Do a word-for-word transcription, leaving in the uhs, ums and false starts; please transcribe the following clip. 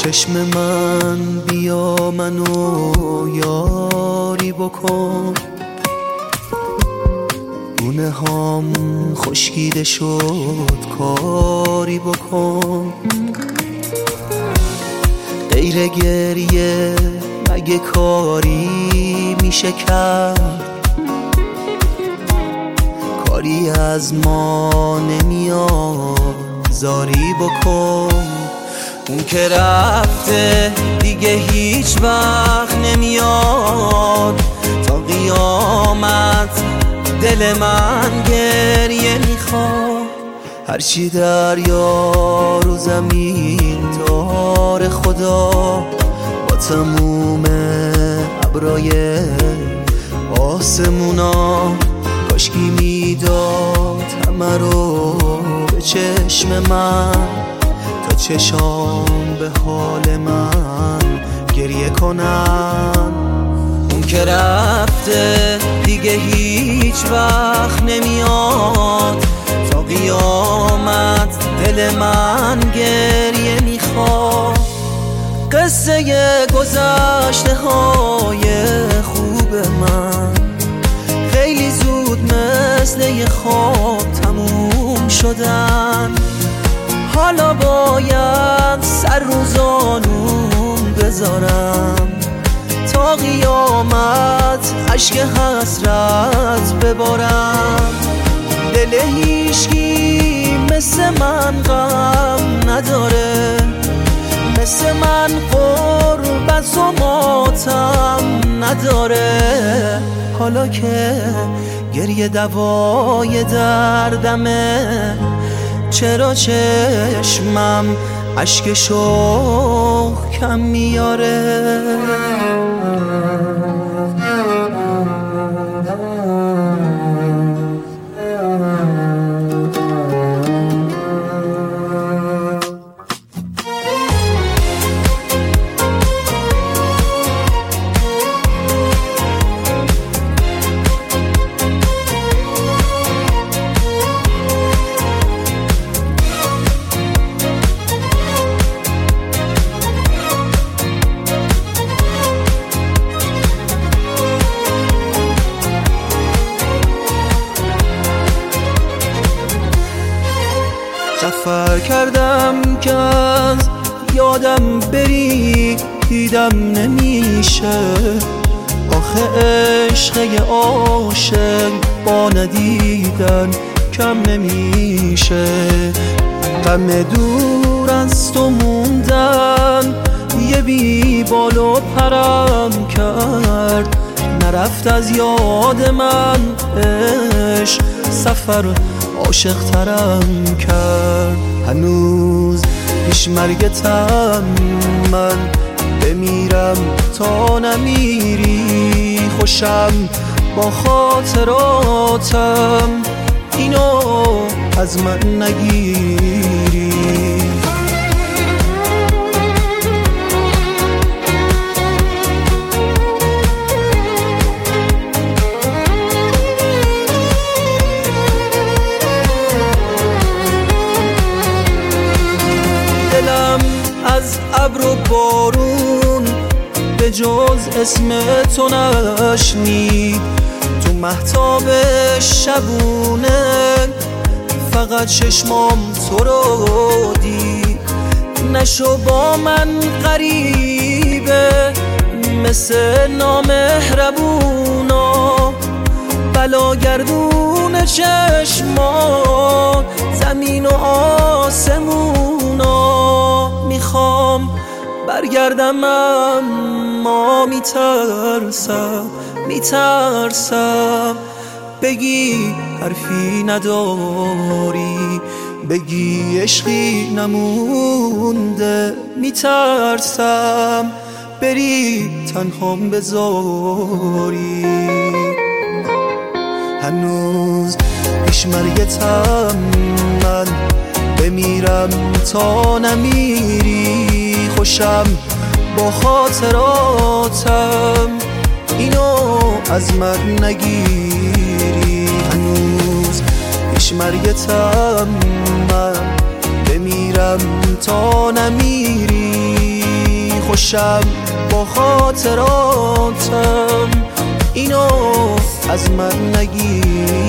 چشم من بیا منو یاری بکن، گونه هام خشکیده شد کاری بکن. غیر گریه مگه کاری میشه کرد؟ کاری از ما نمیاد زاری بکن. اون که رفته دیگه هیچ وقت نمیاد، تا قیامت دل من گریه میخواد. هرچی دریا رو زمین داره خدا، با تموم ابرای آسمونا، کاشکی میداد همه رو به چشم من، تا چشام به حال من گریه کنن. اون که رفته دیگه هیچ وقت نمیاد، تا قیامت دل من گریه میخواد. قصه گذشته های خوب من خیلی زود مثل یه خواب تموم شدن. حالا باید سر رو زانون بذارم، تا قیامت اشک حسرت ببارم. دل هیچکی مثل من غم نداره، مثل من غربت و ماتم نداره. حالا که گریه دوای دردمه، چرا چشمم اشک شوق کم میاره؟ سفر کردم که از یادم بری، دیدم نمیشه. آخه عشق عاشق با ندیدن کم نمیشه. غم دور از تو موندن یه بی بال و پرم کرد، نرفت از یاد من عشق سفر عاشق ترم کرد. هنوز پیش مرگتم من، بمیرم تا نمیری. خوشم با خاطراتم، اینو از من نگیری. از ابر و بارون به جز اسم تو نشنید، تو مهتاب شبونه فقط چشمام تو رو دید. نشو با من غریبه مثل نامهربونا، بلاگردون چشمان زمین و آسمونا. میخوام برگردم اما میترسم، میترسم بگی حرفی نداری، بگی عشقی نمونده. میترسم بری تنهام بذاری. هنوز پیش مرگتم من، بمیرم تا نمیری. خوشم با خاطراتم، اینو از من نگیری. هنوز پیش مرگتم من، بمیرم تا نمیری. خوشم با خاطراتم، اینو از من نگیر.